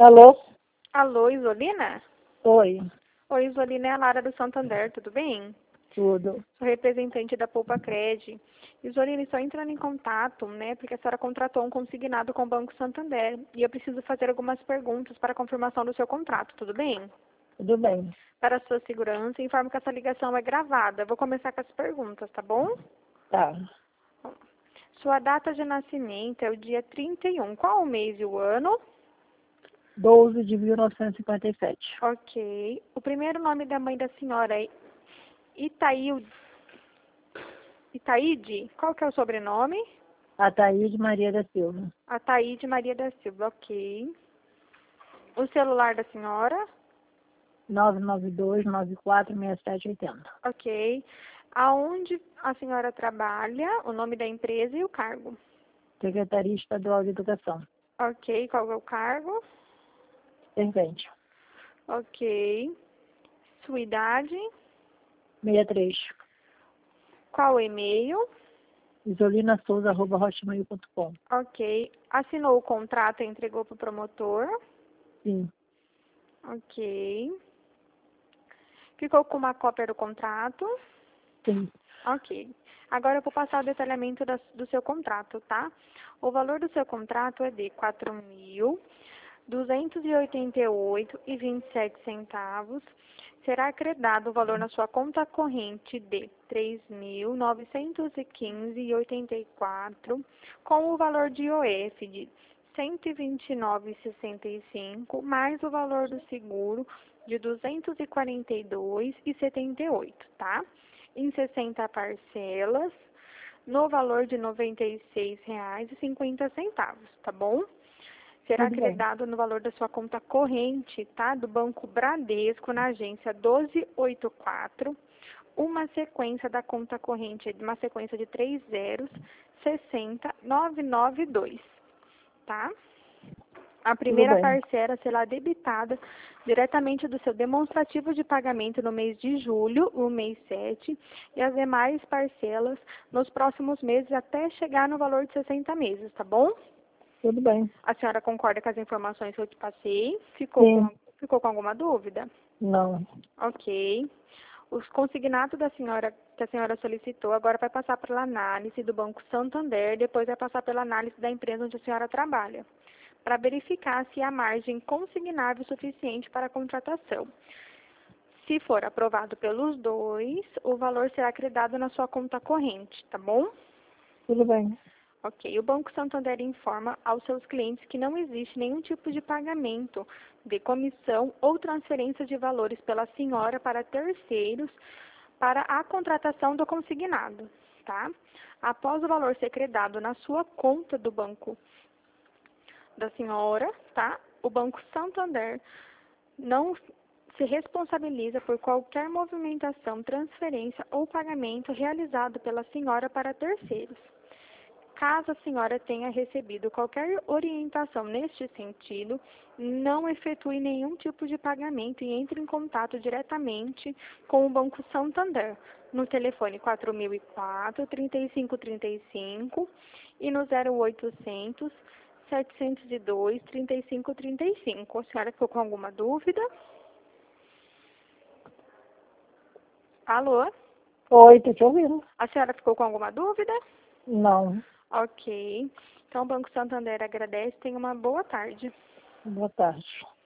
Alô? Alô, Isolina? Oi, Oi, Isolina, é a Lara do Santander, tudo bem? tudo. Sou representante da Poupa Cred. Isolina, estou entrando em contato, porque a senhora contratou um consignado com o Banco Santander e eu preciso fazer algumas perguntas para a confirmação do seu contrato, tudo bem? Tudo bem. Para a sua segurança, informo que essa ligação é gravada. Vou começar com as perguntas, tá bom? Tá. Sua data de nascimento é o dia 31. Qual o mês e o ano? 12 de 1957. Ok. O primeiro nome da mãe da senhora é Itaíde? Qual que é o sobrenome? Ataíde Maria da Silva. Ataíde Maria da Silva, ok. O celular da senhora? 992-946780. Ok. Aonde a senhora trabalha? O nome da empresa e o cargo? Secretaria Estadual de Educação. Ok. Qual é o cargo? Servente. Ok. Sua idade? 63. Qual o e-mail? isolinasouza@hotmail.com. Ok. Assinou o contrato e entregou para o promotor? Sim, Ok. Ficou com uma cópia do contrato? sim. Ok. Agora eu vou passar o detalhamento do seu contrato, tá? O valor do seu contrato é de R$ 4.288,27. Será acreditado o valor na sua conta corrente de R$ 3.915,84, com o valor de IOF de R$ 129,65, mais o valor do seguro de R$ 242,78, tá? Em 60 parcelas, no valor de R$ 96,50, tá bom? Será Tudo bem. acreditado no valor da sua conta corrente, tá? Do Banco Bradesco, na agência 1284, uma sequência da conta corrente, uma sequência de 3 zeros, 60992, tá? A Tudo primeira bem. parcela será debitada diretamente do seu demonstrativo de pagamento no mês de julho, o mês 7, e as demais parcelas nos próximos meses até chegar no valor de 60 meses, tá bom? Tudo bem. A senhora concorda com as informações que eu te passei? Sim. Ficou com alguma dúvida? Não. Ok. Os consignados que a senhora solicitou agora vai passar pela análise do Banco Santander, depois vai passar pela análise da empresa onde a senhora trabalha, para verificar se há margem consignável suficiente para a contratação. Se for aprovado pelos dois, o valor será acreditado na sua conta corrente, tá bom? Tudo bem. Ok. O Banco Santander informa aos seus clientes que não existe nenhum tipo de pagamento de comissão ou transferência de valores pela senhora para terceiros para a contratação do consignado, tá? Após o valor ser creditado na sua conta do banco da senhora, tá? O Banco Santander não se responsabiliza por qualquer movimentação, transferência ou pagamento realizado pela senhora para terceiros. Caso a senhora tenha recebido qualquer orientação neste sentido, não efetue nenhum tipo de pagamento e entre em contato diretamente com o Banco Santander no telefone 4004-3535 e no 0800 702 3535. A senhora ficou com alguma dúvida? Alô? Oi, tô te ouvindo. A senhora ficou com alguma dúvida? Não. Ok. Então, o Banco Santander agradece. Tenha uma boa tarde. Boa tarde.